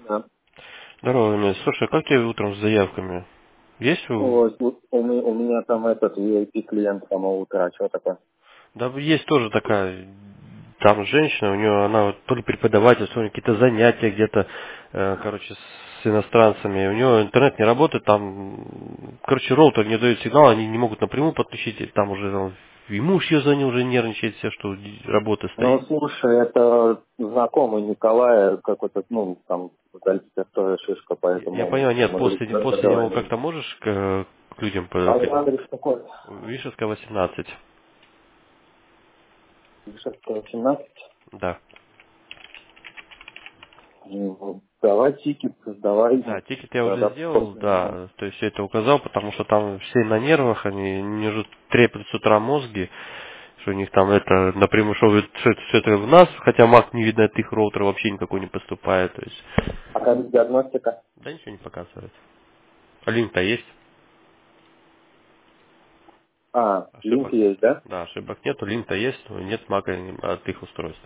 Да. Здорово, Эмиль. Слушай, а как тебе утром с заявками? Есть Вот, у меня там этот VIP клиент с самого утра, что такое? Да, есть тоже такая, там женщина, у нее, она вот то ли преподаватель, то ли какие-то занятия где-то, короче, с иностранцами. У нее интернет не работает, там, короче, роутер не дает сигнал, они не могут напрямую подключить, и там уже и муж ее звонил, уже нервничает все, что работа Ну, стоит. слушай, это знакомый Николая, какой-то, ну, там, дальше тоже шишка, Я поэтому понимаю, нет, мы говорим, после него договорились. как-то можешь к людям, А адрес какой? Вишевская 18, Ишевская, 17. да. Ну, давай тикет, давай, Да, тикет я уже тогда сделал, после него. да, то есть я это указал, потому что там все на нервах, они уже треплют с утра мозги, что у них там это напрямую, что это, все это в нас, хотя Mac не видно от их роутера вообще никакой не поступает, то есть, А как диагностика? да ничего не показывает. А линк-то есть, А, линк ошибок нет. есть, да? Да, ошибок нету, линк-то есть, но нет Мака от их устройства.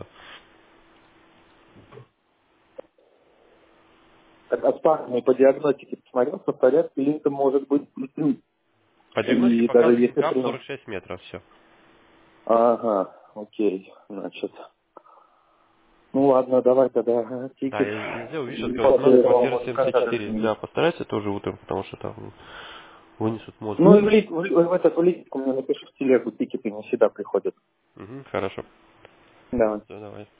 Так, а спарный по диагностике посмотрел, что в порядке, линком может быть, По диагностике и даже показывает если гап прием. 46 метров, все. Ага, окей, значит. Ну ладно, давай тогда Да, тикет. я сделал И Вишевская после 18, этого квартира можем контакт 74. установить. Да, постарайся тоже утром, потому что там вынесут мозги. Ну и в этот в лист у меня напишу в телегу, тикеты не всегда приходят. Угу, хорошо. Да. Все, давай.